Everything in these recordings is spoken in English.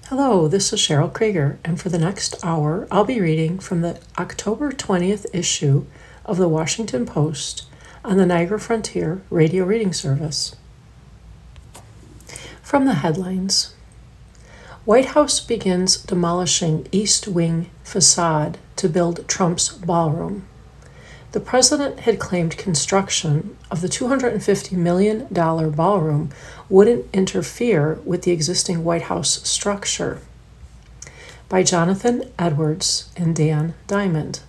Hello, this is Cheryl Krieger, and for the next hour, I'll be reading from the October 20th issue of the Washington Post on the Niagara Frontier Radio Reading Service. From the headlines: White House begins demolishing East Wing facade to build Trump's ballroom. The president had claimed construction of the $250 million ballroom wouldn't interfere with the existing White House structure. By Jonathan Edwards and Dan Diamond.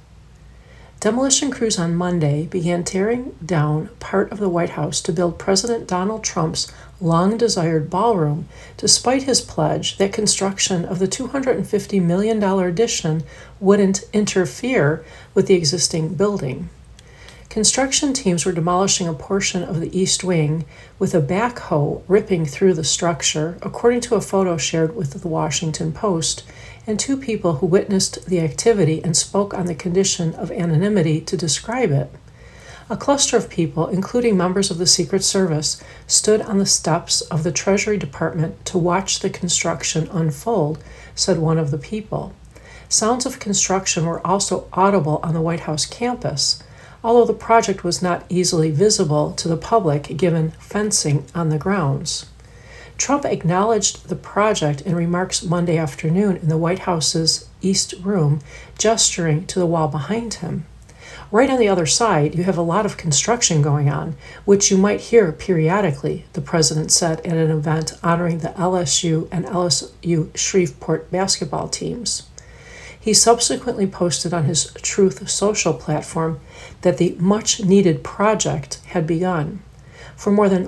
Demolition crews on Monday began tearing down part of the White House to build President Donald Trump's long-desired ballroom, despite his pledge that construction of the $250 million addition wouldn't interfere with the existing building. Construction teams were demolishing a portion of the East Wing with a backhoe ripping through the structure, according to a photo shared with the Washington Post, and two people who witnessed the activity and spoke on the condition of anonymity to describe it. A cluster of people, including members of the Secret Service, stood on the steps of the Treasury Department to watch the construction unfold, said one of the people. Sounds of construction were also audible on the White House campus, although the project was not easily visible to the public given fencing on the grounds. Trump acknowledged the project in remarks Monday afternoon in the White House's East Room, gesturing to the wall behind him. Right on the other side, you have a lot of construction going on, which you might hear periodically, the president said at an event honoring the LSU and LSU Shreveport basketball teams. He subsequently posted on his Truth Social platform that the much-needed project had begun. For more than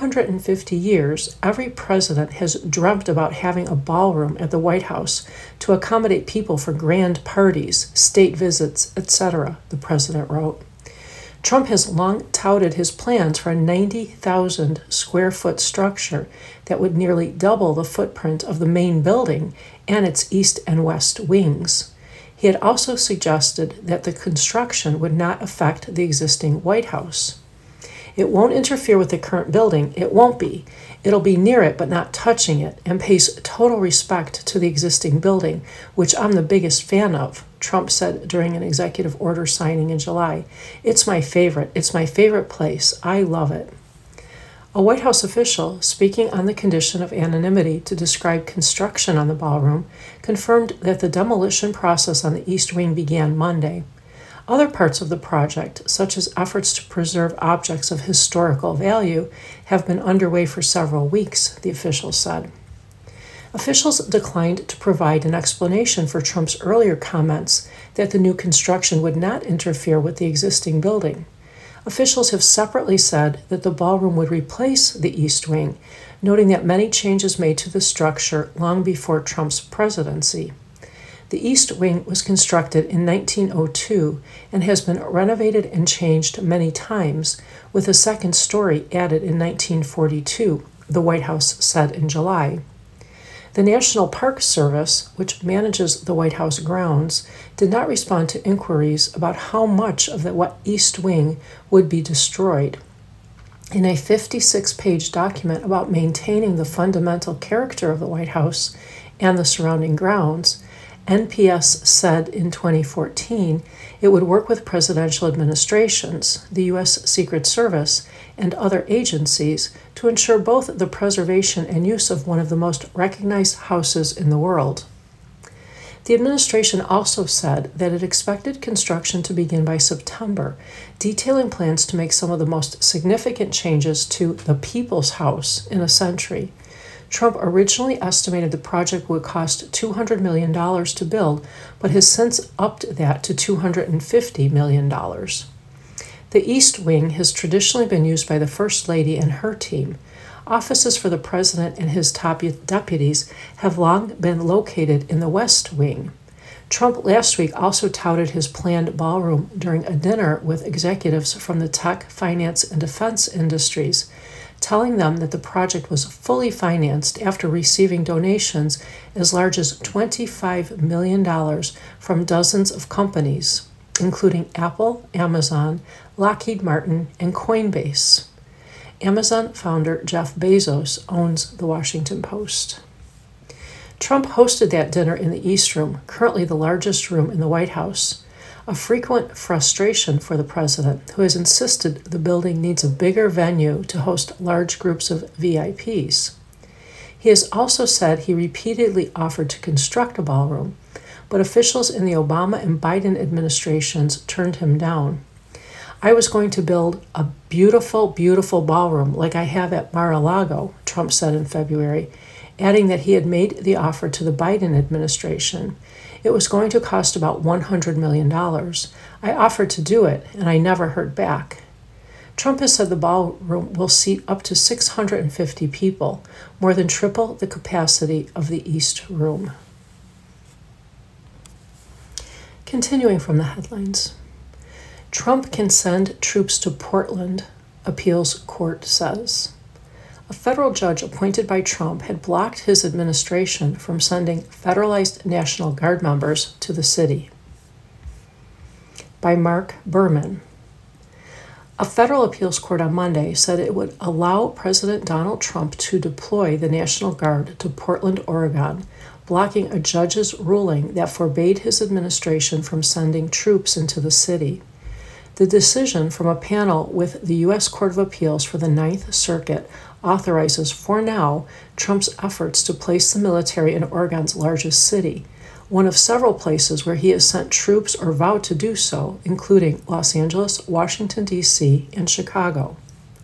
150 years, every president has dreamt about having a ballroom at the White House to accommodate people for grand parties, state visits, etc., the president wrote. Trump has long touted his plans for a 90,000 square foot structure that would nearly double the footprint of the main building and its east and west wings. He had also suggested that the construction would not affect the existing White House. It won't interfere with the current building. It won't be. It'll be near it but not touching it, and pays total respect to the existing building, which I'm the biggest fan of, Trump said during an executive order signing in July. It's my favorite. It's my favorite place. I love it. A White House official, speaking on the condition of anonymity to describe construction on the ballroom, confirmed that the demolition process on the East Wing began Monday. Other parts of the project, such as efforts to preserve objects of historical value, have been underway for several weeks, the official said. Officials declined to provide an explanation for Trump's earlier comments that the new construction would not interfere with the existing building. Officials have separately said that the ballroom would replace the East Wing, noting that many changes made to the structure long before Trump's presidency. The East Wing was constructed in 1902 and has been renovated and changed many times, with a second story added in 1942, the White House said in July. The National Park Service, which manages the White House grounds, did not respond to inquiries about how much of the East Wing would be destroyed. In a 56-page document about maintaining the fundamental character of the White House and the surrounding grounds, NPS said in 2014 it would work with presidential administrations, the U.S. Secret Service, and other agencies to ensure both the preservation and use of one of the most recognized houses in the world. The administration also said that it expected construction to begin by September, detailing plans to make some of the most significant changes to the People's House in a century. Trump originally estimated the project would cost $200 million to build, but has since upped that to $250 million. The East Wing has traditionally been used by the First Lady and her team. Offices for the president and his top deputies have long been located in the West Wing. Trump last week also touted his planned ballroom during a dinner with executives from the tech, finance, and defense industries, telling them that the project was fully financed after receiving donations as large as $25 million from dozens of companies, including Apple, Amazon, Lockheed Martin, and Coinbase. Amazon founder Jeff Bezos owns the Washington Post. Trump hosted that dinner in the East Room, currently the largest room in the White House, a frequent frustration for the president, who has insisted the building needs a bigger venue to host large groups of VIPs. He has also said he repeatedly offered to construct a ballroom, but officials in the Obama and Biden administrations turned him down. I was going to build a beautiful, beautiful ballroom like I have at Mar-a-Lago, Trump said in February, adding that he had made the offer to the Biden administration. It was going to cost about $100 million. I offered to do it, and I never heard back. Trump has said the ballroom will seat up to 650 people, more than triple the capacity of the East Room. Continuing from the headlines. Trump can send troops to Portland, appeals court says. A federal judge appointed by Trump had blocked his administration from sending federalized National Guard members to the city. By Mark Berman. A federal appeals court on Monday said it would allow President Donald Trump to deploy the National Guard to Portland, Oregon, blocking a judge's ruling that forbade his administration from sending troops into the city. The decision from a panel with the U.S. Court of Appeals for the Ninth Circuit authorizes, for now, Trump's efforts to place the military in Oregon's largest city, one of several places where he has sent troops or vowed to do so, including Los Angeles, Washington, D.C., and Chicago.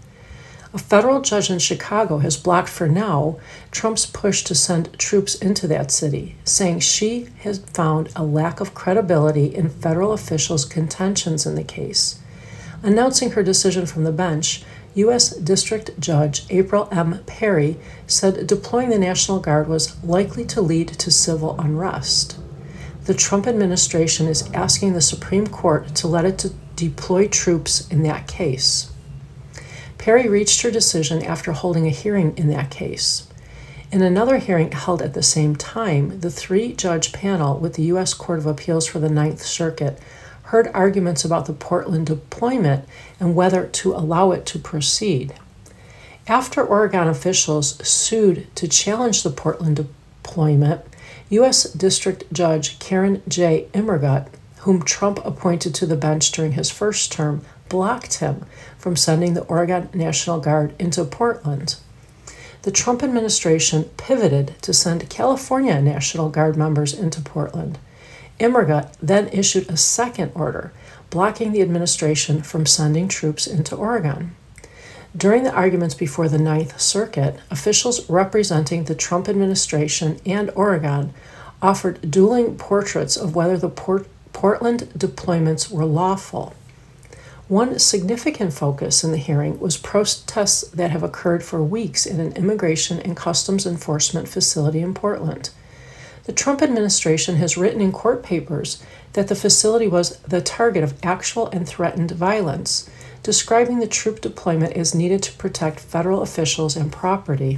A federal judge in Chicago has blocked for now Trump's push to send troops into that city, saying she has found a lack of credibility in federal officials' contentions in the case. Announcing her decision from the bench, U.S. District Judge April M. Perry said deploying the National Guard was likely to lead to civil unrest. The Trump administration is asking the Supreme Court to let it deploy troops in that case. Perry reached her decision after holding a hearing in that case. In another hearing held at the same time, the three-judge panel with the U.S. Court of Appeals for the Ninth Circuit heard arguments about the Portland deployment and whether to allow it to proceed. After Oregon officials sued to challenge the Portland deployment, U.S. District Judge Karen J. Immergut, whom Trump appointed to the bench during his first term, blocked him from sending the Oregon National Guard into Portland. The Trump administration pivoted to send California National Guard members into Portland. Immergut then issued a second order, blocking the administration from sending troops into Oregon. During the arguments before the Ninth Circuit, officials representing the Trump administration and Oregon offered dueling portraits of whether the Portland deployments were lawful. One significant focus in the hearing was protests that have occurred for weeks in an immigration and customs enforcement facility in Portland. The Trump administration has written in court papers that the facility was the target of actual and threatened violence, describing the troop deployment as needed to protect federal officials and property.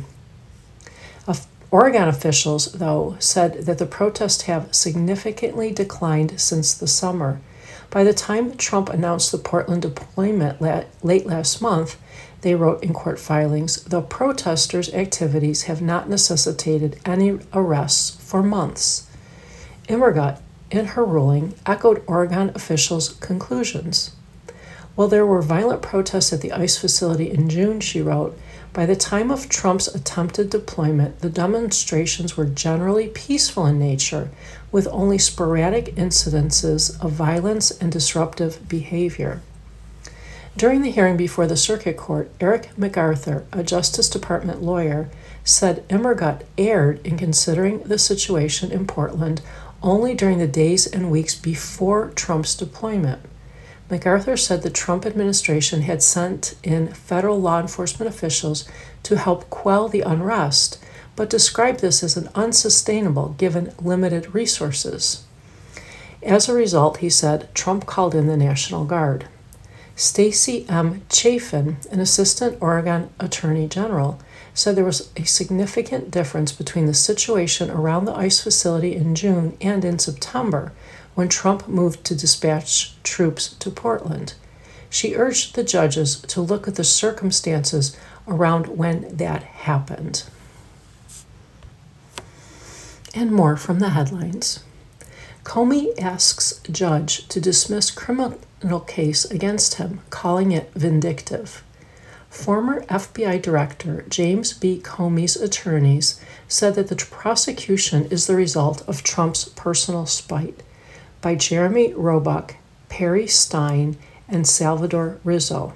Oregon officials, though, said that the protests have significantly declined since the summer. By the time Trump announced the Portland deployment late last month, they wrote in court filings, the protesters' activities have not necessitated any arrests for months. Immergut, in her ruling, echoed Oregon officials' conclusions. While there were violent protests at the ICE facility in June, she wrote, by the time of Trump's attempted deployment, the demonstrations were generally peaceful in nature, with only sporadic incidences of violence and disruptive behavior. During the hearing before the Circuit Court, Eric MacArthur, a Justice Department lawyer, said Immergut erred in considering the situation in Portland only during the days and weeks before Trump's deployment. MacArthur said the Trump administration had sent in federal law enforcement officials to help quell the unrest, but described this as unsustainable given limited resources. As a result, he said, Trump called in the National Guard. Stacey M. Chafin, an assistant Oregon attorney general, said there was a significant difference between the situation around the ICE facility in June and in September, when Trump moved to dispatch troops to Portland. She urged the judges to look at the circumstances around when that happened. And more from the headlines. Comey asks judge to dismiss criminal case against him, calling it vindictive. Former FBI Director James B. Comey's attorneys said that the prosecution is the result of Trump's personal spite. By Jeremy Roebuck, Perry Stein, and Salvador Rizzo.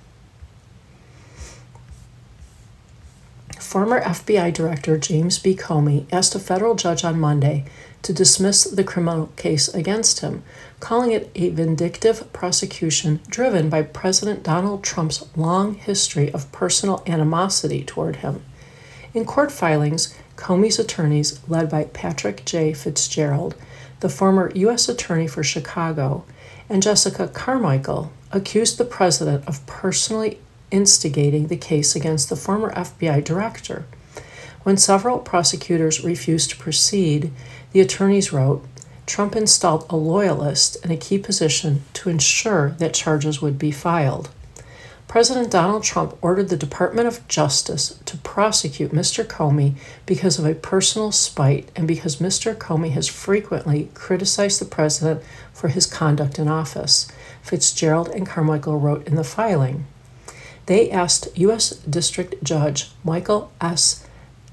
Former FBI Director James B. Comey asked a federal judge on Monday to dismiss the criminal case against him, calling it a vindictive prosecution driven by President Donald Trump's long history of personal animosity toward him. In court filings, Comey's attorneys, led by Patrick J. Fitzgerald, the former U.S. Attorney for Chicago, and Jessica Carmichael, accused the president of personally instigating the case against the former FBI director. When several prosecutors refused to proceed, the attorneys wrote, Trump installed a loyalist in a key position to ensure that charges would be filed. President Donald Trump ordered the Department of Justice to prosecute Mr. Comey because of a personal spite and because Mr. Comey has frequently criticized the president for his conduct in office, Fitzgerald and Carmichael wrote in the filing. They asked U.S. District Judge Michael S.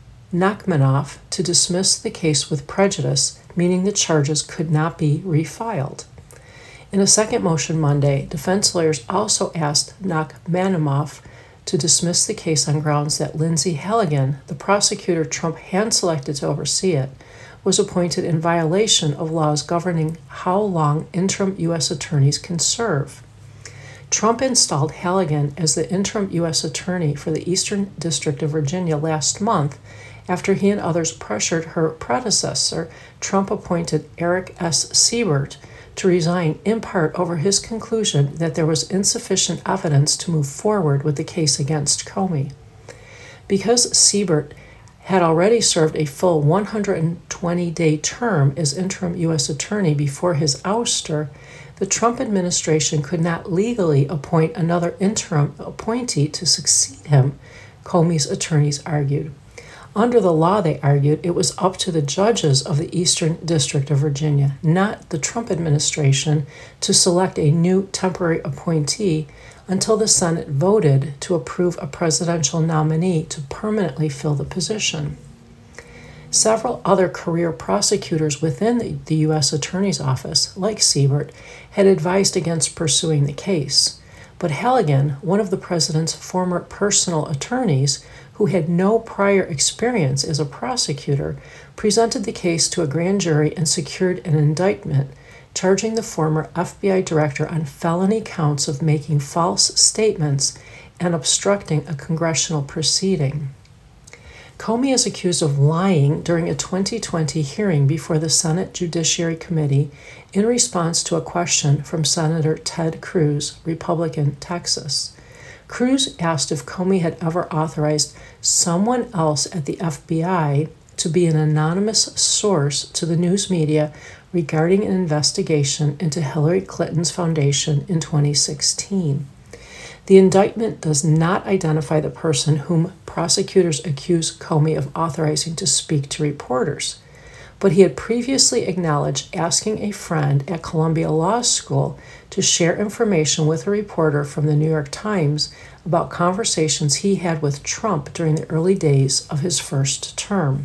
Nachmanoff to dismiss the case with prejudice, meaning the charges could not be refiled. In a second motion Monday, defense lawyers also asked Nachmanoff to dismiss the case on grounds that Lindsay Halligan, the prosecutor Trump hand-selected to oversee it, was appointed in violation of laws governing how long interim U.S. attorneys can serve. Trump installed Halligan as the interim U.S. attorney for the Eastern District of Virginia last month after he and others pressured her predecessor, Trump-appointed Eric S. Siebert, to resign in part over his conclusion that there was insufficient evidence to move forward with the case against Comey. Because Siebert had already served a full 120-day term as interim U.S. attorney before his ouster, the Trump administration could not legally appoint another interim appointee to succeed him, Comey's attorneys argued. Under the law, they argued, it was up to the judges of the Eastern District of Virginia, not the Trump administration, to select a new temporary appointee until the Senate voted to approve a presidential nominee to permanently fill the position. Several other career prosecutors within the U.S. Attorney's Office, like Siebert, had advised against pursuing the case. But Halligan, one of the president's former personal attorneys, who had no prior experience as a prosecutor, presented the case to a grand jury and secured an indictment charging the former FBI director on felony counts of making false statements and obstructing a congressional proceeding. Comey is accused of lying during a 2020 hearing before the Senate Judiciary Committee in response to a question from Senator Ted Cruz, Republican, Texas. Cruz asked if Comey had ever authorized someone else at the FBI to be an anonymous source to the news media regarding an investigation into Hillary Clinton's foundation in 2016. The indictment does not identify the person whom prosecutors accuse Comey of authorizing to speak to reporters, but he had previously acknowledged asking a friend at Columbia Law School to share information with a reporter from the New York Times about conversations he had with Trump during the early days of his first term.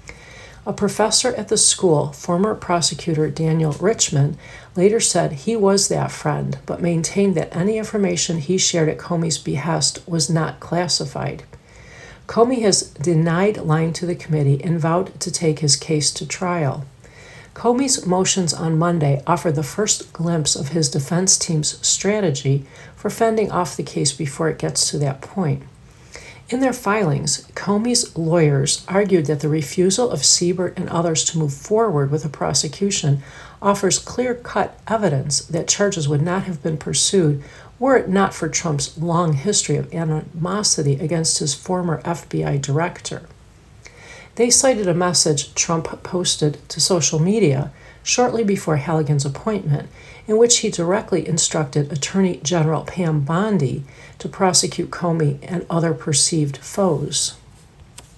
A professor at the school, former prosecutor Daniel Richman, later said he was that friend, but maintained that any information he shared at Comey's behest was not classified. Comey has denied lying to the committee and vowed to take his case to trial. Comey's motions on Monday offered the first glimpse of his defense team's strategy for fending off the case before it gets to that point. In their filings, Comey's lawyers argued that the refusal of Siebert and others to move forward with a prosecution offers clear-cut evidence that charges would not have been pursued were it not for Trump's long history of animosity against his former FBI director. They cited a message Trump posted to social media shortly before Halligan's appointment, in which he directly instructed Attorney General Pam Bondi to prosecute Comey and other perceived foes.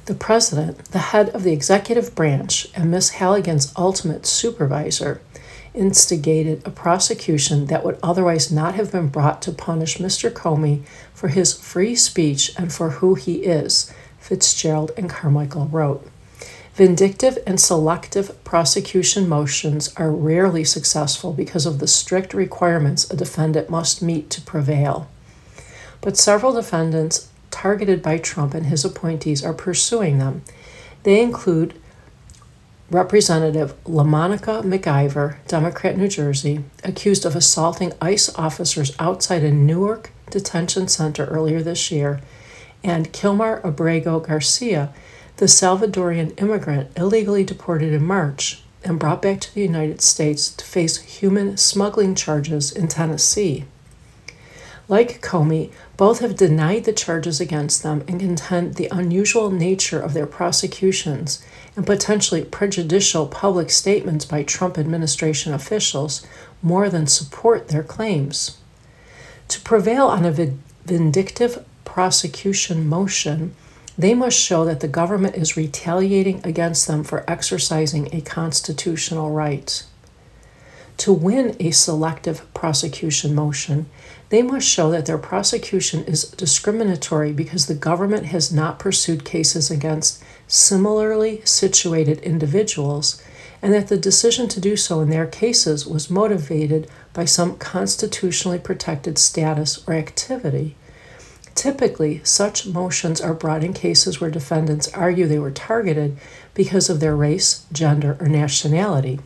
The president, the head of the executive branch, and Miss Halligan's ultimate supervisor, instigated a prosecution that would otherwise not have been brought to punish Mr. Comey for his free speech and for who he is, Fitzgerald and Carmichael wrote. Vindictive and selective prosecution motions are rarely successful because of the strict requirements a defendant must meet to prevail. But several defendants targeted by Trump and his appointees are pursuing them. They include Representative LaMonica McIver, Democrat, New Jersey, accused of assaulting ICE officers outside a Newark detention center earlier this year, and Kilmar Abrego Garcia, the Salvadorian immigrant illegally deported in March and brought back to the United States to face human smuggling charges in Tennessee. Like Comey, both have denied the charges against them and contend the unusual nature of their prosecutions and potentially prejudicial public statements by Trump administration officials more than support their claims. To prevail on a vindictive prosecution motion, they must show that the government is retaliating against them for exercising a constitutional right. To win a selective prosecution motion, they must show that their prosecution is discriminatory because the government has not pursued cases against similarly situated individuals, and that the decision to do so in their cases was motivated by some constitutionally protected status or activity. Typically, such motions are brought in cases where defendants argue they were targeted because of their race, gender, or nationality.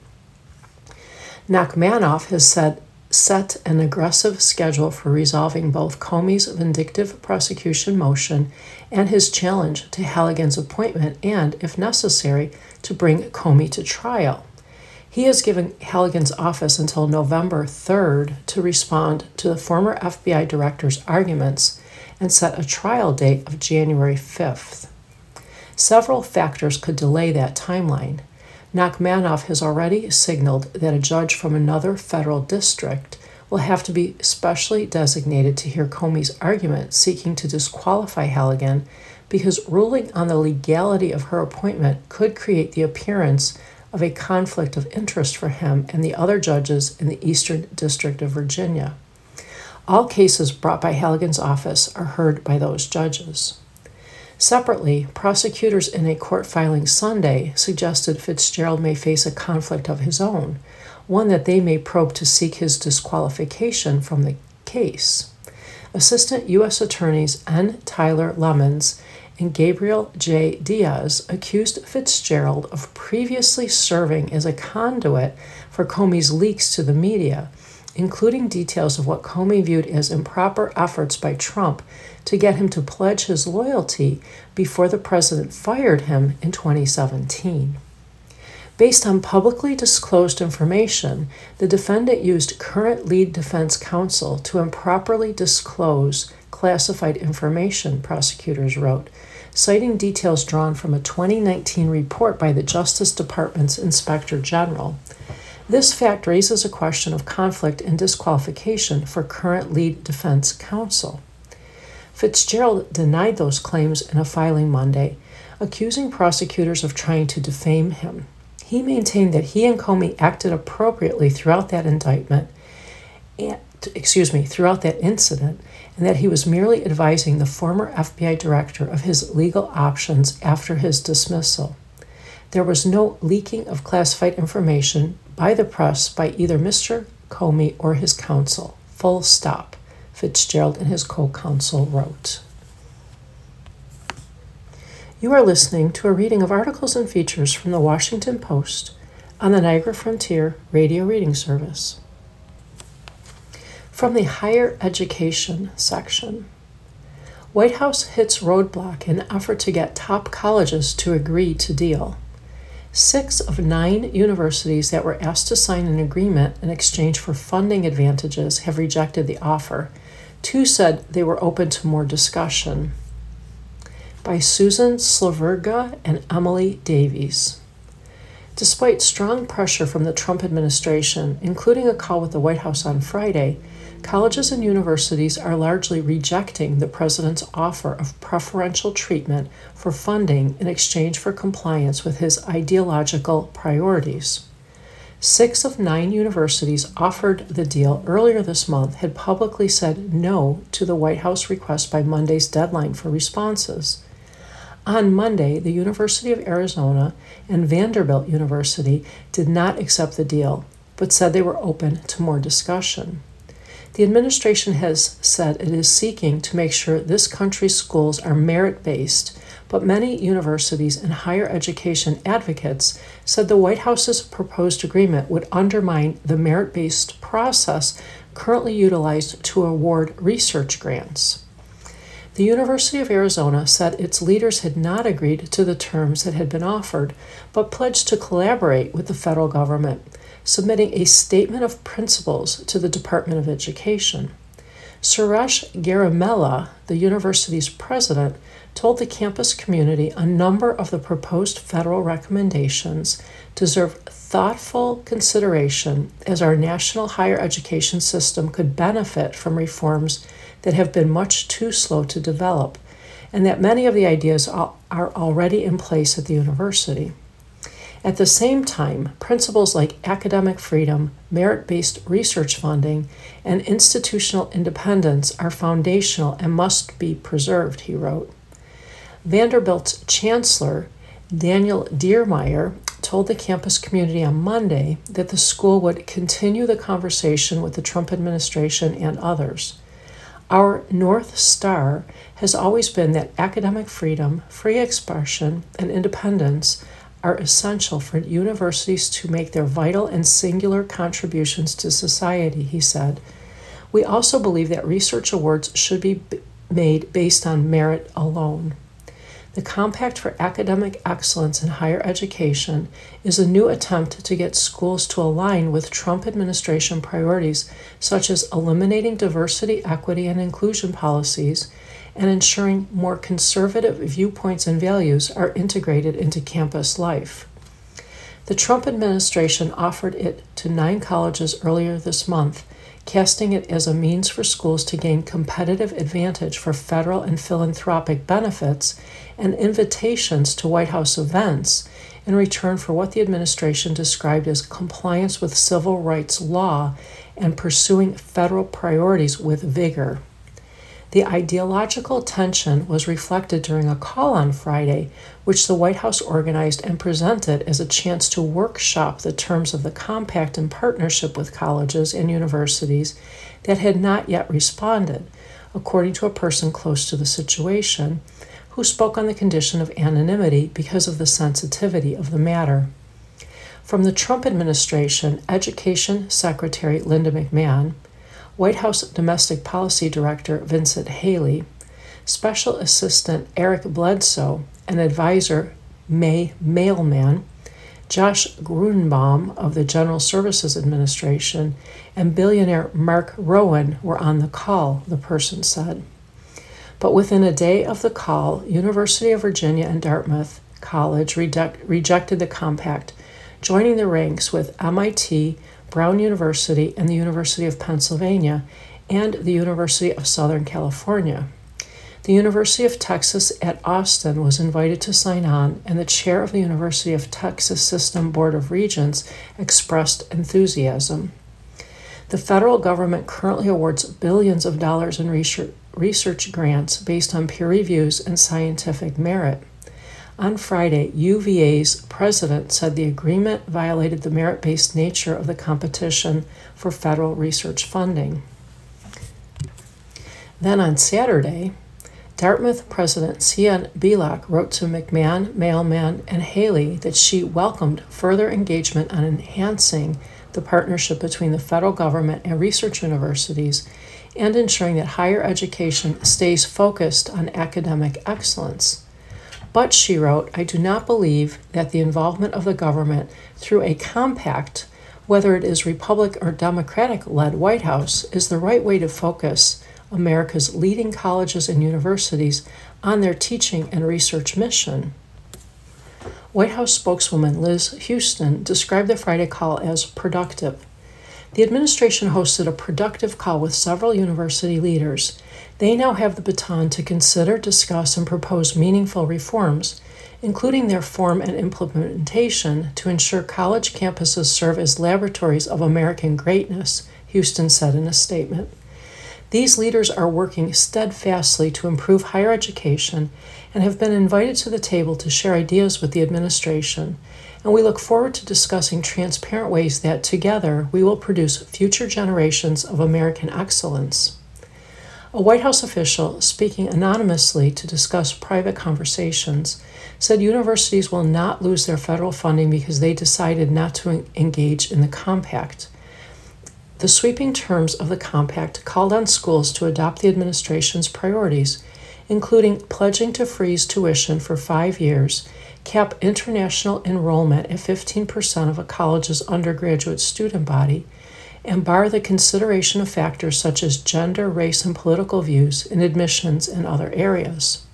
Nachmanoff has set an aggressive schedule for resolving both Comey's vindictive prosecution motion and his challenge to Halligan's appointment and, if necessary, to bring Comey to trial. He has given Halligan's office until November 3rd to respond to the former FBI director's arguments and set a trial date of January 5th. Several factors could delay that timeline. Nachmanoff has already signaled that a judge from another federal district will have to be specially designated to hear Comey's argument seeking to disqualify Halligan because ruling on the legality of her appointment could create the appearance of a conflict of interest for him and the other judges in the Eastern District of Virginia. All cases brought by Halligan's office are heard by those judges. Separately, prosecutors in a court filing Sunday suggested Fitzgerald may face a conflict of his own, one that they may probe to seek his disqualification from the case. Assistant U.S. Attorneys N. Tyler Lemons and Gabriel J. Diaz accused Fitzgerald of previously serving as a conduit for Comey's leaks to the media, including details of what Comey viewed as improper efforts by Trump to get him to pledge his loyalty before the president fired him in 2017. Based on publicly disclosed information, the defendant used current lead defense counsel to improperly disclose classified information, prosecutors wrote, citing details drawn from a 2019 report by the Justice Department's Inspector General. This fact raises a question of conflict and disqualification for current lead defense counsel. Fitzgerald denied those claims in a filing Monday, accusing prosecutors of trying to defame him. He maintained that he and Comey acted appropriately throughout that incident, and that he was merely advising the former FBI director of his legal options after his dismissal. There was no leaking of classified information by the press by either Mr. Comey or his counsel. Full stop, Fitzgerald and his co-counsel wrote. You are listening to a reading of articles and features from the Washington Post on the Niagara Frontier Radio Reading Service. From the Higher Education section, White House hits roadblock in effort to get top colleges to agree to deal. 6 of 9 universities that were asked to sign an agreement in exchange for funding advantages have rejected the offer. 2 said they were open to more discussion. By Susan Slaverga and Emily Davies. Despite strong pressure from the Trump administration, including a call with the White House on Friday, colleges and universities are largely rejecting the president's offer of preferential treatment for funding in exchange for compliance with his ideological priorities. 6 of 9 universities offered the deal earlier this month had publicly said no to the White House request by Monday's deadline for responses. On Monday, the University of Arizona and Vanderbilt University did not accept the deal, but said they were open to more discussion. The administration has said it is seeking to make sure this country's schools are merit-based, but many universities and higher education advocates said the White House's proposed agreement would undermine the merit-based process currently utilized to award research grants. The University of Arizona said its leaders had not agreed to the terms that had been offered, but pledged to collaborate with the federal government, submitting a statement of principles to the Department of Education. Suresh Garimella, the university's president, told the campus community a number of the proposed federal recommendations deserve thoughtful consideration as our national higher education system could benefit from reforms that have been much too slow to develop, and that many of the ideas are already in place at the university. At the same time, principles like academic freedom, merit-based research funding, and institutional independence are foundational and must be preserved, he wrote. Vanderbilt's chancellor, Daniel Diermeier, told the campus community on Monday that the school would continue the conversation with the Trump administration and others. Our North Star has always been that academic freedom, free expression, and independence are essential for universities to make their vital and singular contributions to society, he said. We also believe that research awards should be made based on merit alone. The Compact for Academic Excellence in Higher Education is a new attempt to get schools to align with Trump administration priorities such as eliminating diversity, equity, and inclusion policies and ensuring more conservative viewpoints and values are integrated into campus life. The Trump administration offered it to 9 colleges earlier this month, casting it as a means for schools to gain competitive advantage for federal and philanthropic benefits and invitations to White House events in return for what the administration described as compliance with civil rights law and pursuing federal priorities with vigor. The ideological tension was reflected during a call on Friday, which the White House organized and presented as a chance to workshop the terms of the compact in partnership with colleges and universities that had not yet responded, according to a person close to the situation, who spoke on the condition of anonymity because of the sensitivity of the matter. From the Trump administration, Education Secretary Linda McMahon, White House Domestic Policy Director Vincent Haley, Special Assistant Eric Bledsoe, and Advisor May Mailman, Josh Grunbaum of the General Services Administration, and billionaire Mark Rowan were on the call, the person said. But within a day of the call, University of Virginia and Dartmouth College rejected the compact, joining the ranks with MIT, Brown University, and the University of Pennsylvania, and the University of Southern California. The University of Texas at Austin was invited to sign on, and the chair of the University of Texas System Board of Regents expressed enthusiasm. The federal government currently awards billions of dollars in research grants based on peer reviews and scientific merit. On Friday, UVA's president said the agreement violated the merit-based nature of the competition for federal research funding. Then on Saturday, Dartmouth President Sian Belak wrote to McMahon, Mailman, and Haley that she welcomed further engagement on enhancing the partnership between the federal government and research universities and ensuring that higher education stays focused on academic excellence. But, she wrote, I do not believe that the involvement of the government through a compact, whether it is Republican or Democratic-led White House, is the right way to focus America's leading colleges and universities on their teaching and research mission. White House spokeswoman Liz Houston described the Friday call as productive. The administration hosted a productive call with several university leaders. They now have the baton to consider, discuss, and propose meaningful reforms, including their form and implementation, to ensure college campuses serve as laboratories of American greatness, Houston said in a statement. These leaders are working steadfastly to improve higher education and have been invited to the table to share ideas with the administration, and we look forward to discussing transparent ways that, together, we will produce future generations of American excellence. A White House official, speaking anonymously to discuss private conversations, said universities will not lose their federal funding because they decided not to engage in the compact. The sweeping terms of the compact called on schools to adopt the administration's priorities, including pledging to freeze tuition for 5 years, cap international enrollment at 15% of a college's undergraduate student body, and bar the consideration of factors such as gender, race, and political views in admissions and other areas.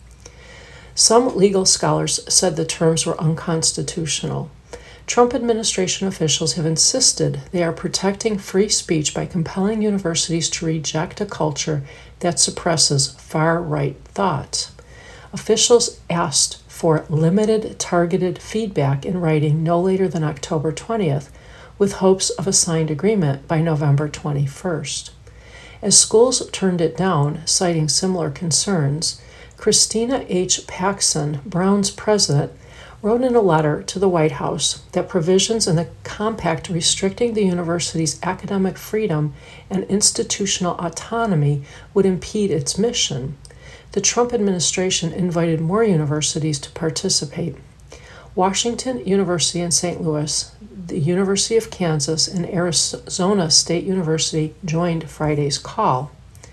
Some legal scholars said the terms were unconstitutional. Trump administration officials have insisted they are protecting free speech by compelling universities to reject a culture that suppresses far-right thought. Officials asked for limited, targeted feedback in writing no later than October 20th, with hopes of a signed agreement by November 21st. As schools turned it down, citing similar concerns, Christina H. Paxson, Brown's president, wrote in a letter to the White House that provisions in the compact restricting the university's academic freedom and institutional autonomy would impede its mission. The Trump administration invited more universities to participate. Washington University in St. Louis, the University of Kansas, and Arizona State University joined Friday's call.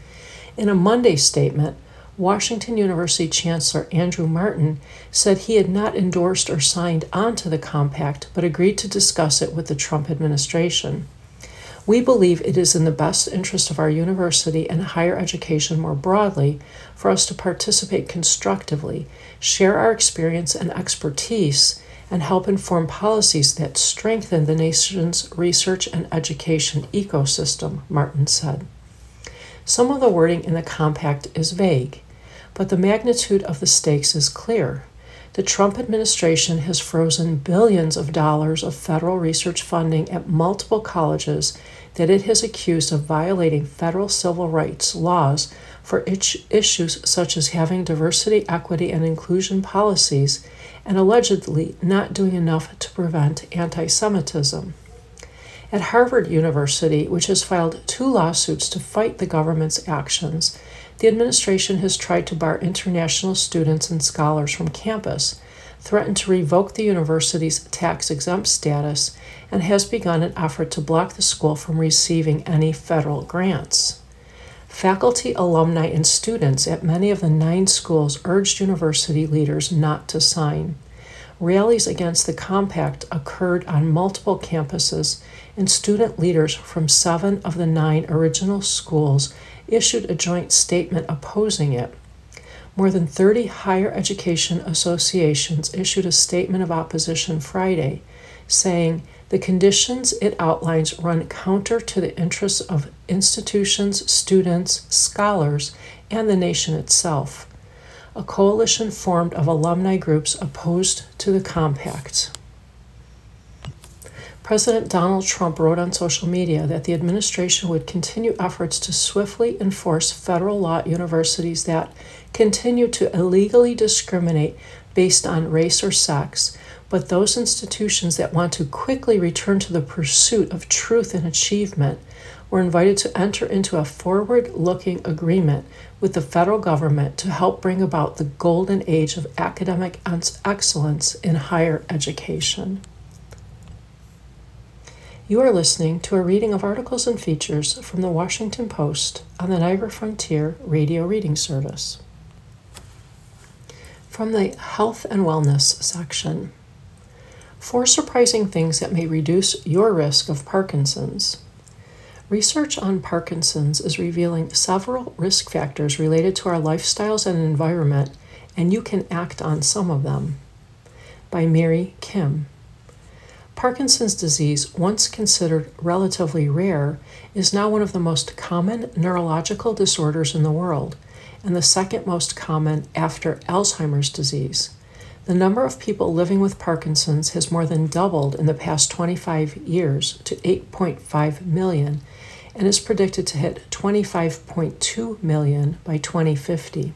In a Monday statement, Washington University Chancellor Andrew Martin said he had not endorsed or signed onto the compact, but agreed to discuss it with the Trump administration. We believe it is in the best interest of our university and higher education more broadly for us to participate constructively, share our experience and expertise, and help inform policies that strengthen the nation's research and education ecosystem, Martin said. Some of the wording in the compact is vague, but the magnitude of the stakes is clear. The Trump administration has frozen billions of dollars of federal research funding at multiple colleges that it has accused of violating federal civil rights laws for issues such as having diversity, equity, and inclusion policies, and allegedly not doing enough to prevent anti-Semitism. At Harvard University, which has filed 2 lawsuits to fight the government's actions, the administration has tried to bar international students and scholars from campus, threatened to revoke the university's tax-exempt status, and has begun an effort to block the school from receiving any federal grants. Faculty, alumni, and students at many of the 9 schools urged university leaders not to sign. Rallies against the compact occurred on multiple campuses, and student leaders from 7 of the 9 original schools issued a joint statement opposing it. More than 30 higher education associations issued a statement of opposition Friday, saying the conditions it outlines run counter to the interests of institutions, students, scholars, and the nation itself. A coalition formed of alumni groups opposed to the compact. President Donald Trump wrote on social media that the administration would continue efforts to swiftly enforce federal law at universities that continue to illegally discriminate based on race or sex, but those institutions that want to quickly return to the pursuit of truth and achievement were invited to enter into a forward-looking agreement with the federal government to help bring about the golden age of academic excellence in higher education. You are listening to a reading of articles and features from the Washington Post on the Niagara Frontier Radio Reading Service. From the Health and Wellness section, 4 surprising things that may reduce your risk of Parkinson's. Research on Parkinson's is revealing several risk factors related to our lifestyles and environment, and you can act on some of them. by Mary Kim. Parkinson's disease, once considered relatively rare, is now one of the most common neurological disorders in the world, and the second most common after Alzheimer's disease. The number of people living with Parkinson's has more than doubled in the past 25 years to 8.5 million, and is predicted to hit 25.2 million by 2050.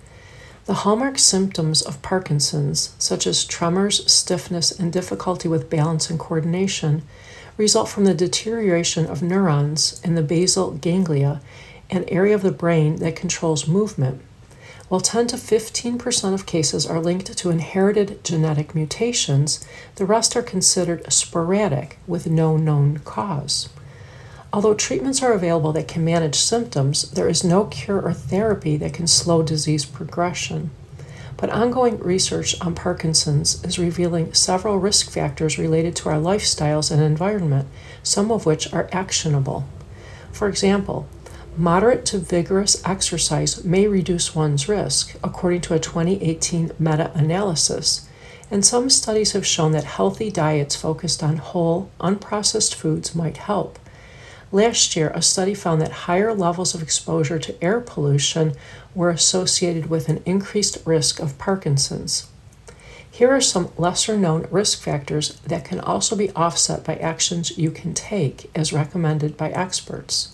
The hallmark symptoms of Parkinson's, such as tremors, stiffness, and difficulty with balance and coordination, result from the deterioration of neurons in the basal ganglia, an area of the brain that controls movement. While 10 to 15% of cases are linked to inherited genetic mutations, the rest are considered sporadic with no known cause. Although treatments are available that can manage symptoms, there is no cure or therapy that can slow disease progression. But ongoing research on Parkinson's is revealing several risk factors related to our lifestyles and environment, some of which are actionable. For example, moderate to vigorous exercise may reduce one's risk, according to a 2018 meta-analysis, and some studies have shown that healthy diets focused on whole, unprocessed foods might help. Last year, a study found that higher levels of exposure to air pollution were associated with an increased risk of Parkinson's. Here are some lesser-known risk factors that can also be offset by actions you can take, as recommended by experts.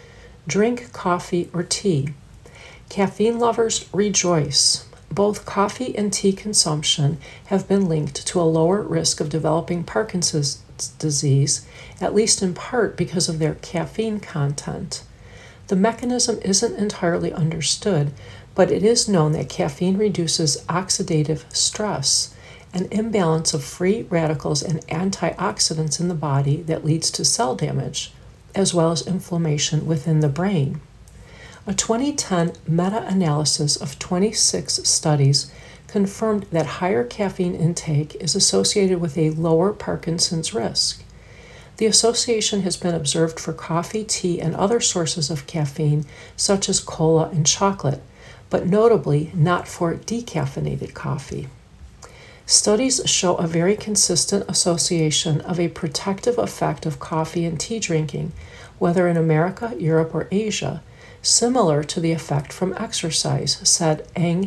Drink coffee or tea. Caffeine lovers rejoice. Both coffee and tea consumption have been linked to a lower risk of developing Parkinson's disease, at least in part because of their caffeine content. The mechanism isn't entirely understood, but it is known that caffeine reduces oxidative stress, an imbalance of free radicals and antioxidants in the body that leads to cell damage, as well as inflammation within the brain. A 2010 meta-analysis of 26 studies confirmed that higher caffeine intake is associated with a lower Parkinson's risk. The association has been observed for coffee, tea, and other sources of caffeine, such as cola and chocolate, but notably not for decaffeinated coffee. Studies show a very consistent association of a protective effect of coffee and tea drinking, whether in America, Europe, or Asia, similar to the effect from exercise, said Ang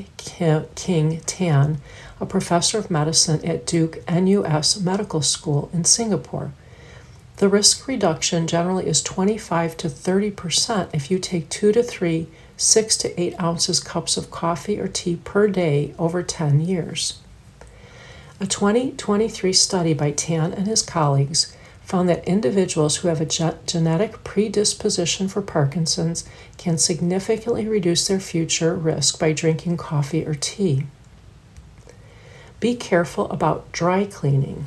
King Tan, a professor of medicine at Duke NUS Medical School in Singapore. The risk reduction generally is 25 to 30% if you take 2 to 3, 6 to 8 ounces cups of coffee or tea per day over 10 years. A 2023 study by Tan and his colleagues found that individuals who have a genetic predisposition for Parkinson's can significantly reduce their future risk by drinking coffee or tea. Be careful about dry cleaning.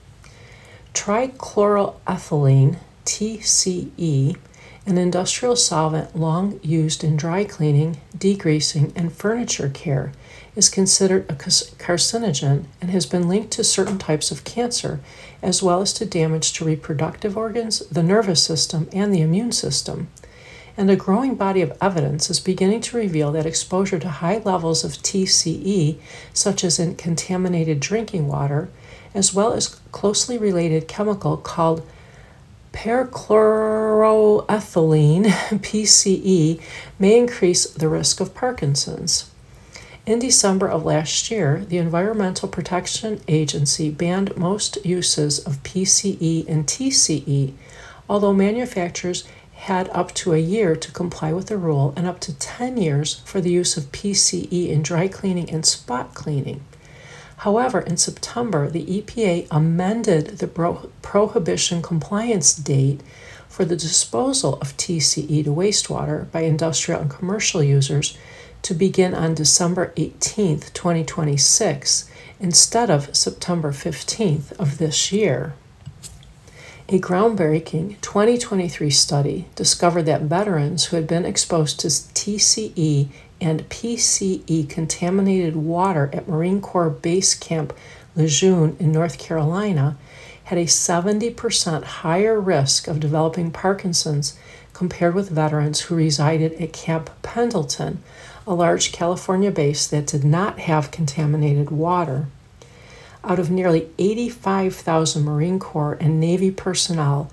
Trichloroethylene, TCE, an industrial solvent long used in dry cleaning, degreasing, and furniture care, is considered a carcinogen and has been linked to certain types of cancer, as well as to damage to reproductive organs, the nervous system, and the immune system. And a growing body of evidence is beginning to reveal that exposure to high levels of TCE, such as in contaminated drinking water, as well as closely related chemical called perchloroethylene, PCE, may increase the risk of Parkinson's. In December of last year, the Environmental Protection Agency banned most uses of PCE and TCE, although manufacturers had up to a year to comply with the rule and up to 10 years for the use of PCE in dry cleaning and spot cleaning. However, in September, the EPA amended the prohibition compliance date for the disposal of TCE to wastewater by industrial and commercial users to begin on December 18, 2026, instead of September 15th of this year. A groundbreaking 2023 study discovered that veterans who had been exposed to TCE and PCE contaminated water at Marine Corps Base Camp Lejeune in North Carolina had a 70% higher risk of developing Parkinson's compared with veterans who resided at Camp Pendleton, a large California base that did not have contaminated water. Out of nearly 85,000 Marine Corps and Navy personnel,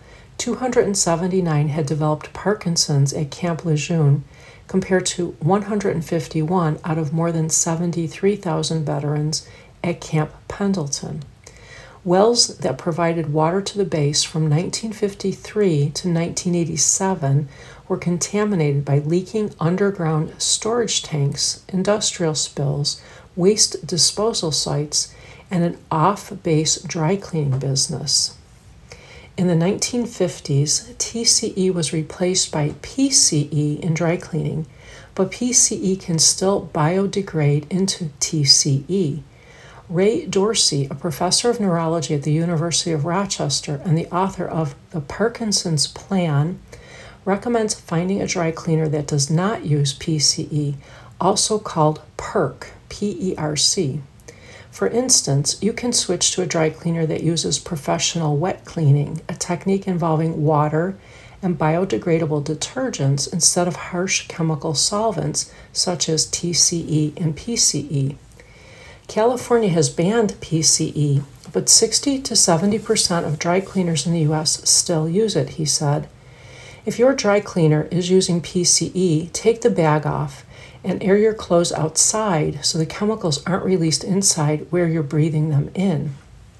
279 had developed Parkinson's at Camp Lejeune, compared to 151 out of more than 73,000 veterans at Camp Pendleton. Wells that provided water to the base from 1953 to 1987 were contaminated by leaking underground storage tanks, industrial spills, waste disposal sites, and an off-base dry cleaning business. In the 1950s, TCE was replaced by PCE in dry cleaning, but PCE can still biodegrade into TCE. Ray Dorsey, a professor of neurology at the University of Rochester and the author of The Parkinson's Plan, recommends finding a dry cleaner that does not use PCE, also called PERC, P-E-R-C. For instance, you can switch to a dry cleaner that uses professional wet cleaning, a technique involving water and biodegradable detergents instead of harsh chemical solvents such as TCE and PCE. California has banned PCE, but 60 to 70% of dry cleaners in the U.S. still use it, he said. If your dry cleaner is using PCE, take the bag off and air your clothes outside so the chemicals aren't released inside where you're breathing them in.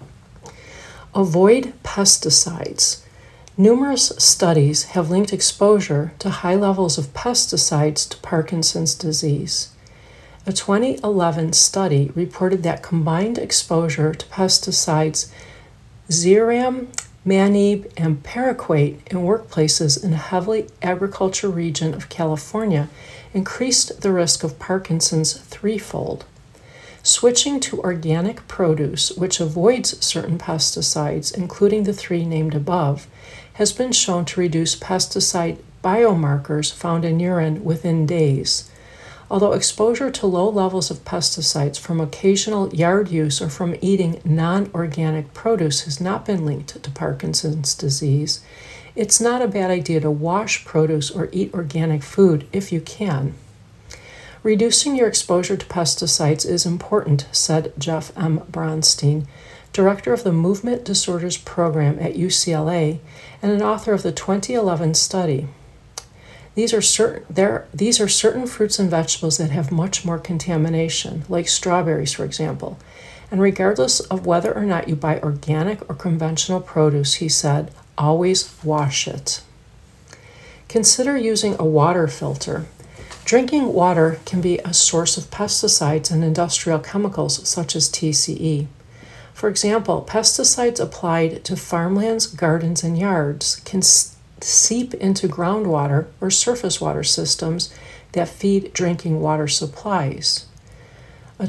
Avoid pesticides. Numerous studies have linked exposure to high levels of pesticides to Parkinson's disease. A 2011 study reported that combined exposure to pesticides Zeram, Manib, and Paraquat in workplaces in a heavily agricultural region of California increased the risk of Parkinson's threefold. Switching to organic produce, which avoids certain pesticides, including the three named above, has been shown to reduce pesticide biomarkers found in urine within days. Although exposure to low levels of pesticides from occasional yard use or from eating non-organic produce has not been linked to Parkinson's disease, it's not a bad idea to wash produce or eat organic food if you can. Reducing your exposure to pesticides is important, said Jeff M. Bronstein, director of the Movement Disorders Program at UCLA and an author of the 2011 study. These are certain fruits and vegetables that have much more contamination, like strawberries, for example. And regardless of whether or not you buy organic or conventional produce, he said, always wash it. Consider using a water filter. Drinking water can be a source of pesticides and industrial chemicals such as TCE. For example, pesticides applied to farmlands, gardens, and yards can seep into groundwater or surface water systems that feed drinking water supplies. A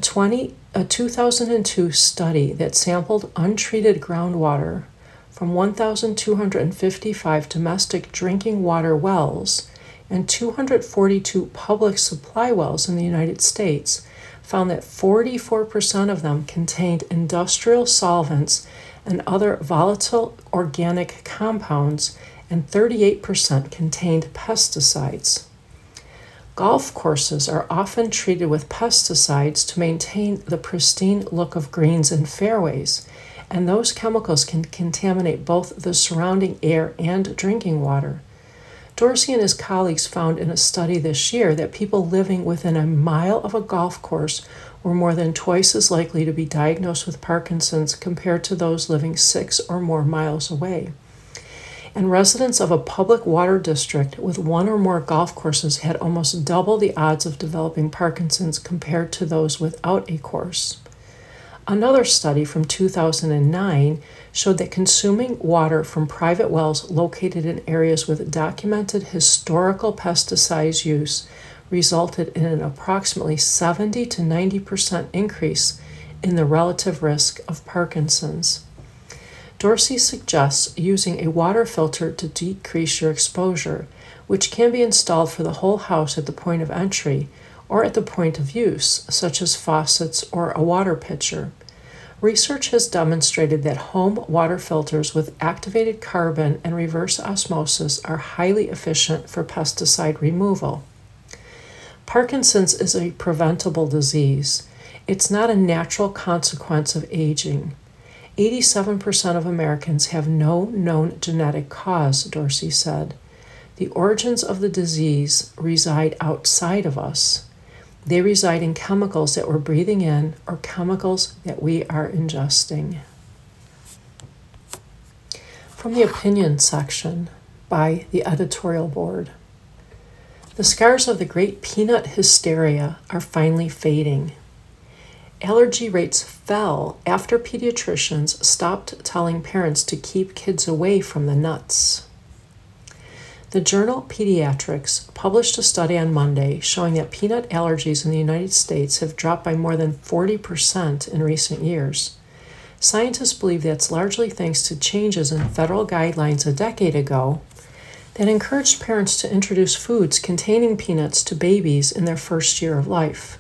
2002 study that sampled untreated groundwater from 1,255 domestic drinking water wells and 242 public supply wells in the United States found that 44% of them contained industrial solvents and other volatile organic compounds, and 38% contained pesticides. Golf courses are often treated with pesticides to maintain the pristine look of greens and fairways, and those chemicals can contaminate both the surrounding air and drinking water. Dorsey and his colleagues found in a study this year that people living within a mile of a golf course were more than twice as likely to be diagnosed with Parkinson's compared to those living 6 or more miles away. And residents of a public water district with one or more golf courses had almost double the odds of developing Parkinson's compared to those without a course. Another study from 2009 showed that consuming water from private wells located in areas with documented historical pesticide use resulted in an approximately 70 to 90% increase in the relative risk of Parkinson's. Dorsey suggests using a water filter to decrease your exposure, which can be installed for the whole house at the point of entry or at the point of use, such as faucets or a water pitcher. Research has demonstrated that home water filters with activated carbon and reverse osmosis are highly efficient for pesticide removal. Parkinson's is a preventable disease. It's not a natural consequence of aging. 87% of Americans have no known genetic cause, Dorsey said. The origins of the disease reside outside of us. They reside in chemicals that we're breathing in or chemicals that we are ingesting. From the opinion section by the editorial board. The scars of the great peanut hysteria are finally fading. Allergy rates fell after pediatricians stopped telling parents to keep kids away from the nuts. The journal Pediatrics published a study on Monday showing that peanut allergies in the United States have dropped by more than 40% in recent years. Scientists believe that's largely thanks to changes in federal guidelines a decade ago that encouraged parents to introduce foods containing peanuts to babies in their first year of life.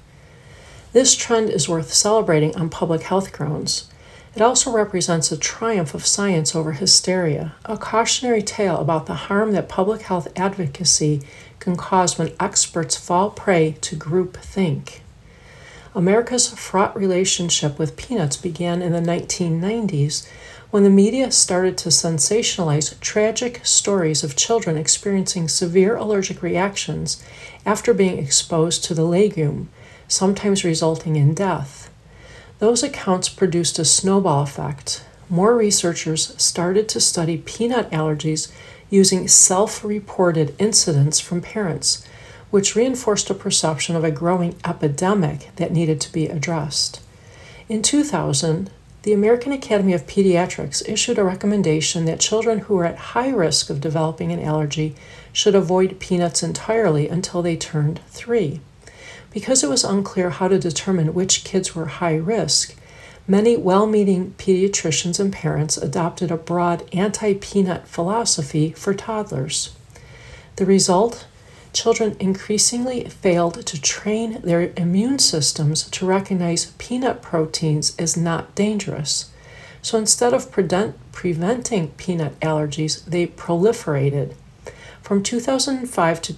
This trend is worth celebrating on public health grounds. It also represents a triumph of science over hysteria, a cautionary tale about the harm that public health advocacy can cause when experts fall prey to groupthink. America's fraught relationship with peanuts began in the 1990s when the media started to sensationalize tragic stories of children experiencing severe allergic reactions after being exposed to the legume, sometimes resulting in death. Those accounts produced a snowball effect. More researchers started to study peanut allergies using self-reported incidents from parents, which reinforced a perception of a growing epidemic that needed to be addressed. In 2000, the American Academy of Pediatrics issued a recommendation that children who are at high risk of developing an allergy should avoid peanuts entirely until they turned 3. Because it was unclear how to determine which kids were high risk, many well-meaning pediatricians and parents adopted a broad anti-peanut philosophy for toddlers. The result? Children increasingly failed to train their immune systems to recognize peanut proteins as not dangerous. So instead of preventing peanut allergies, they proliferated. From 2005 to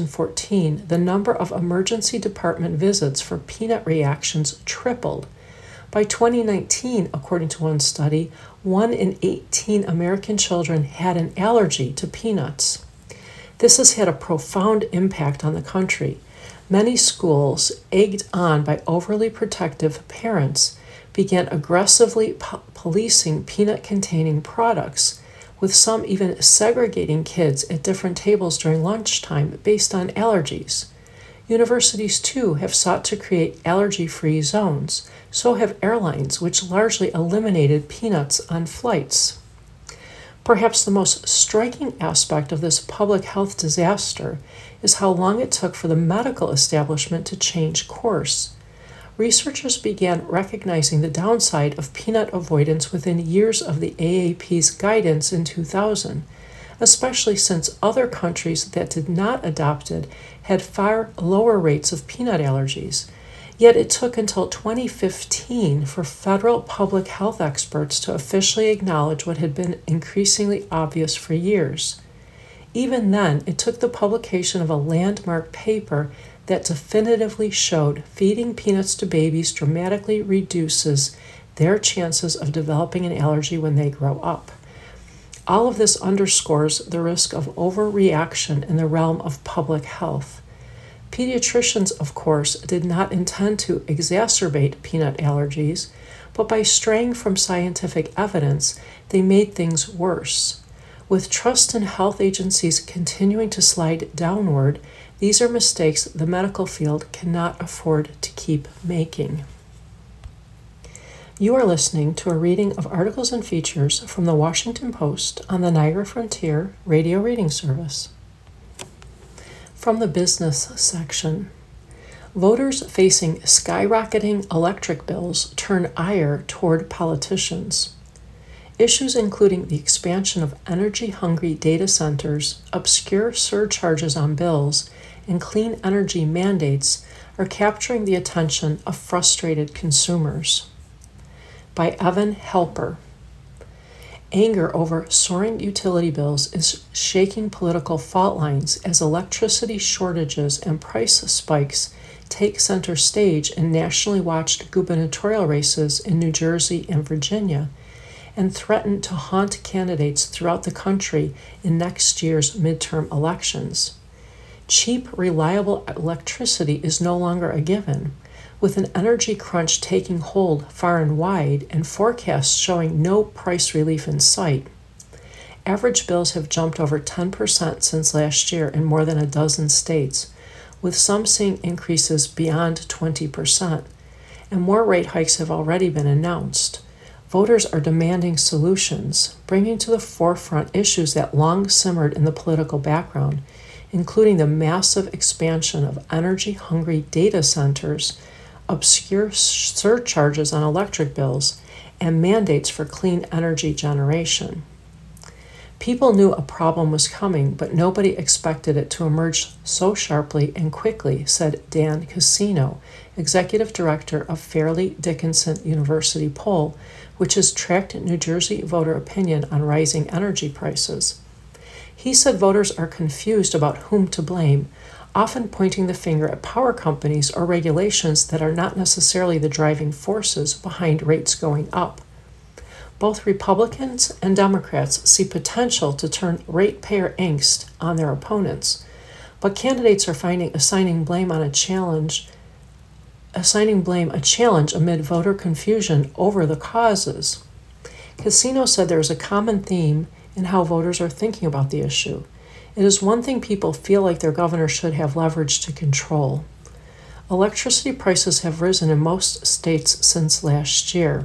2014, the number of emergency department visits for peanut reactions tripled. By 2019, according to one study, 1 in 18 American children had an allergy to peanuts. This has had a profound impact on the country. Many schools, egged on by overly protective parents, began aggressively policing peanut-containing products, with some even segregating kids at different tables during lunchtime based on allergies. Universities, too, have sought to create allergy-free zones. So have airlines, which largely eliminated peanuts on flights. Perhaps the most striking aspect of this public health disaster is how long it took for the medical establishment to change course. Researchers began recognizing the downside of peanut avoidance within years of the AAP's guidance in 2000, especially since other countries that did not adopt it had far lower rates of peanut allergies. Yet it took until 2015 for federal public health experts to officially acknowledge what had been increasingly obvious for years. Even then, it took the publication of a landmark paper that definitively showed feeding peanuts to babies dramatically reduces their chances of developing an allergy when they grow up. All of this underscores the risk of overreaction in the realm of public health. Pediatricians, of course, did not intend to exacerbate peanut allergies, but by straying from scientific evidence, they made things worse. With trust in health agencies continuing to slide downward, these are mistakes the medical field cannot afford to keep making. You are listening to a reading of articles and features from the Washington Post on the Niagara Frontier Radio Reading Service. From the business section, voters facing skyrocketing electric bills turn ire toward politicians. Issues including the expansion of energy-hungry data centers, obscure surcharges on bills, and clean energy mandates are capturing the attention of frustrated consumers. By Evan Helper. Anger over soaring utility bills is shaking political fault lines as electricity shortages and price spikes take center stage in nationally watched gubernatorial races in New Jersey and Virginia, and threaten to haunt candidates throughout the country in next year's midterm elections. Cheap, reliable electricity is no longer a given, with an energy crunch taking hold far and wide and forecasts showing no price relief in sight. Average bills have jumped over 10% since last year in more than a dozen states, with some seeing increases beyond 20%, and more rate hikes have already been announced. Voters are demanding solutions, bringing to the forefront issues that long simmered in the political background, including the massive expansion of energy-hungry data centers, obscure surcharges on electric bills, and mandates for clean energy generation. People knew a problem was coming, but nobody expected it to emerge so sharply and quickly, said Dan Cassino, executive director of Fairleigh Dickinson University poll, which has tracked New Jersey voter opinion on rising energy prices. He said voters are confused about whom to blame, often pointing the finger at power companies or regulations that are not necessarily the driving forces behind rates going up. Both Republicans and Democrats see potential to turn ratepayer angst on their opponents, but candidates are finding assigning blame a challenge amid voter confusion over the causes. Cassino said there is a common theme in how voters are thinking about the issue. It is one thing people feel like their governor should have leverage to control. Electricity prices have risen in most states since last year.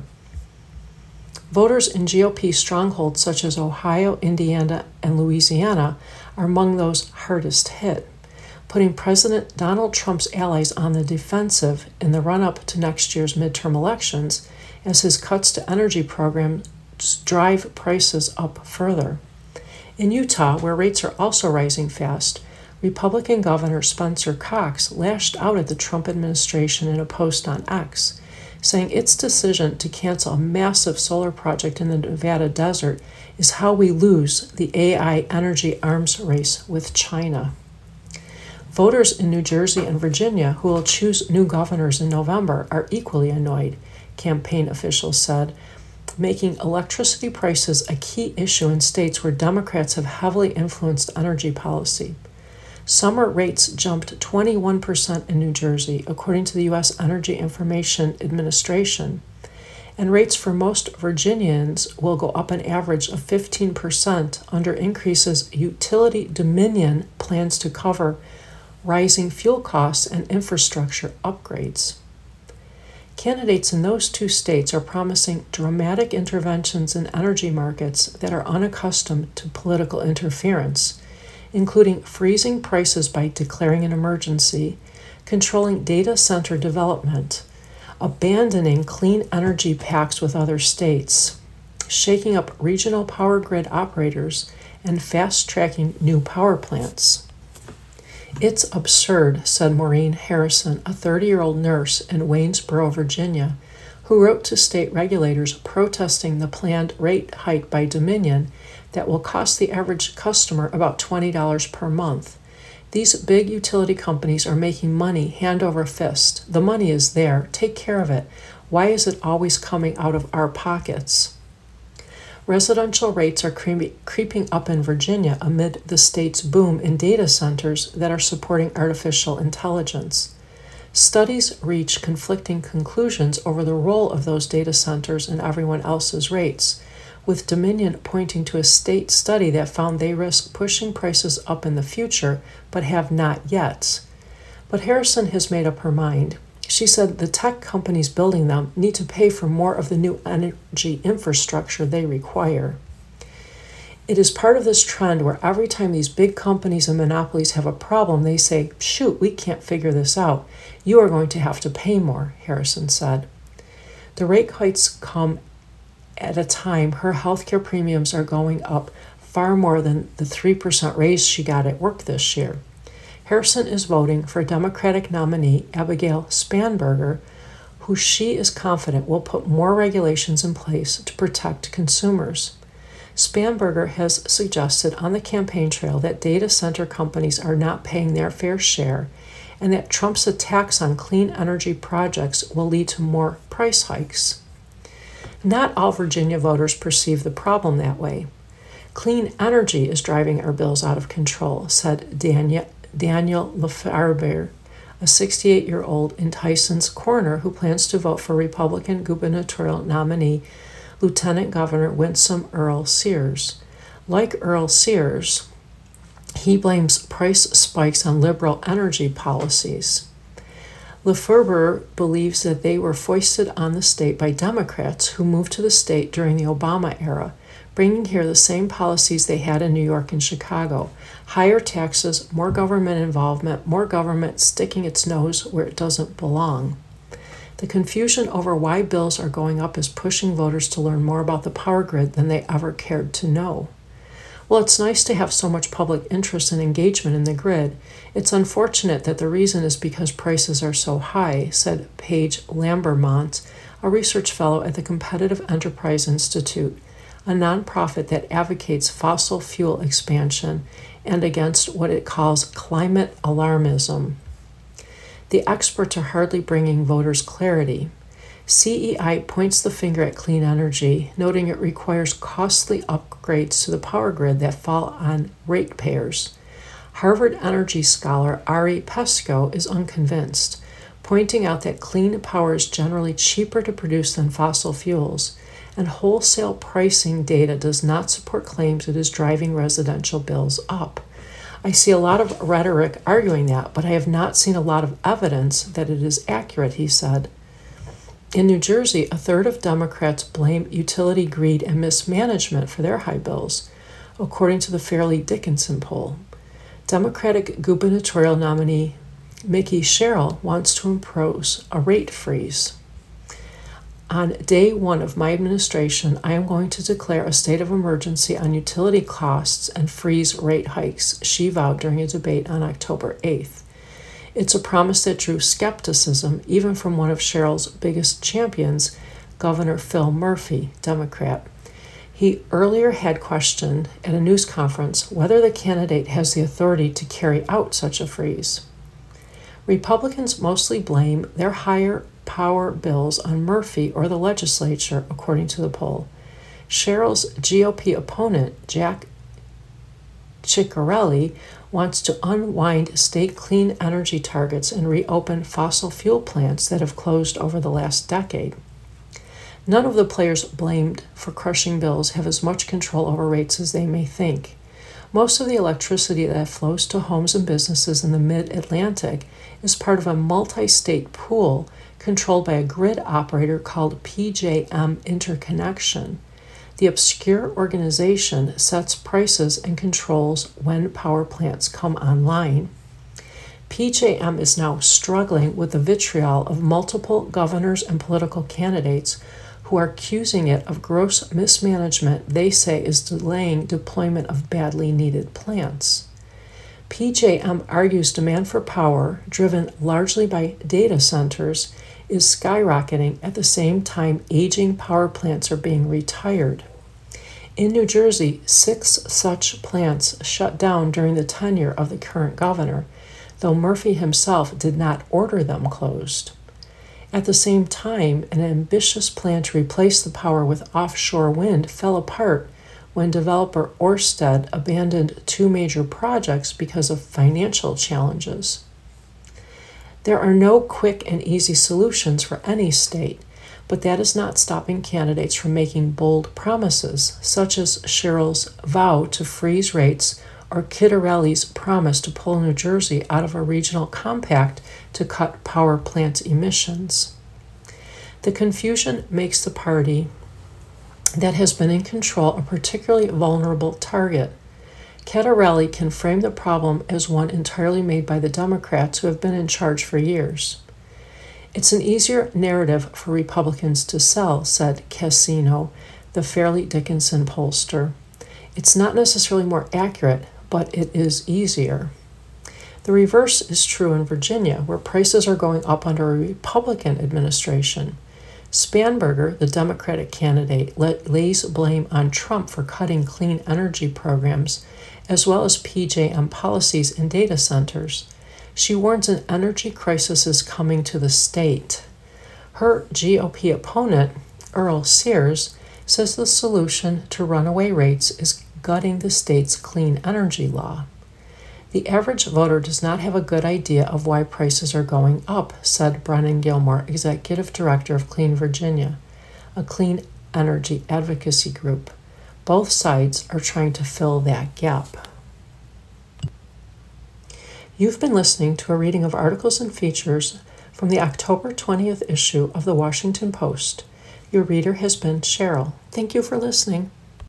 Voters in GOP strongholds such as Ohio, Indiana, and Louisiana are among those hardest hit, putting President Donald Trump's allies on the defensive in the run-up to next year's midterm elections as his cuts to energy programs drive prices up further. In Utah, where rates are also rising fast, Republican Governor Spencer Cox lashed out at the Trump administration in a post on X, saying its decision to cancel a massive solar project in the Nevada desert is how we lose the AI energy arms race with China. Voters in New Jersey and Virginia who will choose new governors in November are equally annoyed, campaign officials said, making electricity prices a key issue in states where Democrats have heavily influenced energy policy. Summer rates jumped 21% in New Jersey, according to the U.S. Energy Information Administration, and rates for most Virginians will go up an average of 15% under increases Utility Dominion plans to cover rising fuel costs and infrastructure upgrades. Candidates in those two states are promising dramatic interventions in energy markets that are unaccustomed to political interference, including freezing prices by declaring an emergency, controlling data center development, abandoning clean energy pacts with other states, shaking up regional power grid operators, and fast-tracking new power plants. It's absurd, said Maureen Harrison, a 30-year-old nurse in Waynesboro, Virginia, who wrote to state regulators protesting the planned rate hike by Dominion that will cost the average customer about $20 per month. These big utility companies are making money hand over fist. The money is there. Take care of it. Why is it always coming out of our pockets? Residential rates are creeping up in Virginia amid the state's boom in data centers that are supporting artificial intelligence. Studies reach conflicting conclusions over the role of those data centers in everyone else's rates, with Dominion pointing to a state study that found they risk pushing prices up in the future, but have not yet. But Harrison has made up her mind. She said the tech companies building them need to pay for more of the new energy infrastructure they require. It is part of this trend where every time these big companies and monopolies have a problem, they say, shoot, we can't figure this out. You are going to have to pay more, Harrison said. The rate hikes come at a time her healthcare premiums are going up far more than the 3% raise she got at work this year. Harrison is voting for Democratic nominee Abigail Spanberger, who she is confident will put more regulations in place to protect consumers. Spanberger has suggested on the campaign trail that data center companies are not paying their fair share and that Trump's attacks on clean energy projects will lead to more price hikes. Not all Virginia voters perceive the problem that way. Clean energy is driving our bills out of control, said Daniel Lefebvre, a 68-year-old in Tyson's Corner who plans to vote for Republican gubernatorial nominee Lieutenant Governor Winsome Earl Sears. Like Earl Sears, he blames price spikes on liberal energy policies. Lefebvre believes that they were foisted on the state by Democrats who moved to the state during the Obama era, bringing here the same policies they had in New York and Chicago: higher taxes, more government involvement, more government sticking its nose where it doesn't belong. The confusion over why bills are going up is pushing voters to learn more about the power grid than they ever cared to know. Well, it's nice to have so much public interest and engagement in the grid. It's unfortunate that the reason is because prices are so high, said Paige Lambermont, a research fellow at the Competitive Enterprise Institute, a nonprofit that advocates fossil fuel expansion and against what it calls climate alarmism. The experts are hardly bringing voters clarity. CEI points the finger at clean energy, noting it requires costly upgrades to the power grid that fall on ratepayers. Harvard energy scholar Ari Pesco is unconvinced, pointing out that clean power is generally cheaper to produce than fossil fuels, and wholesale pricing data does not support claims it is driving residential bills up. I see a lot of rhetoric arguing that, but I have not seen a lot of evidence that it is accurate, he said. In New Jersey, a third of Democrats blame utility greed and mismanagement for their high bills, according to the Fairleigh Dickinson poll. Democratic gubernatorial nominee Mickey Sherrill wants to impose a rate freeze. On day one of my administration, I am going to declare a state of emergency on utility costs and freeze rate hikes, she vowed during a debate on October 8th. It's a promise that drew skepticism even from one of Sherrill's biggest champions, Governor Phil Murphy, Democrat. He earlier had questioned at a news conference whether the candidate has the authority to carry out such a freeze. Republicans mostly blame their higher power bills on Murphy or the legislature, according to the poll. Sherrill's GOP opponent, Jack Ciccarelli, wants to unwind state clean energy targets and reopen fossil fuel plants that have closed over the last decade. None of the players blamed for crushing bills have as much control over rates as they may think. Most of the electricity that flows to homes and businesses in the mid-Atlantic is part of a multi-state pool controlled by a grid operator called PJM Interconnection. The obscure organization sets prices and controls when power plants come online. PJM is now struggling with the vitriol of multiple governors and political candidates who are accusing it of gross mismanagement they say is delaying deployment of badly needed plants. PJM argues demand for power, driven largely by data centers, is skyrocketing at the same time aging power plants are being retired. In New Jersey, 6 such plants shut down during the tenure of the current governor, though Murphy himself did not order them closed. At the same time, an ambitious plan to replace the power with offshore wind fell apart when developer Ørsted abandoned 2 major projects because of financial challenges. There are no quick and easy solutions for any state, but that is not stopping candidates from making bold promises, such as Sherrill's vow to freeze rates or Ciccarelli's promise to pull New Jersey out of a regional compact to cut power plant emissions. The confusion makes the party that has been in control a particularly vulnerable target. Ciccarelli can frame the problem as one entirely made by the Democrats who have been in charge for years. It's an easier narrative for Republicans to sell, said Cassino, the Fairleigh Dickinson pollster. It's not necessarily more accurate, but it is easier. The reverse is true in Virginia, where prices are going up under a Republican administration. Spanberger, the Democratic candidate, lays blame on Trump for cutting clean energy programs, as well as PJM policies and data centers. She warns an energy crisis is coming to the state. Her GOP opponent, Earl Sears, says the solution to runaway rates is gutting the state's clean energy law. The average voter does not have a good idea of why prices are going up, said Brennan Gilmore, executive director of Clean Virginia, a clean energy advocacy group. Both sides are trying to fill that gap. You've been listening to a reading of articles and features from the October 20th issue of the Washington Post. Your reader has been Cheryl. Thank you for listening.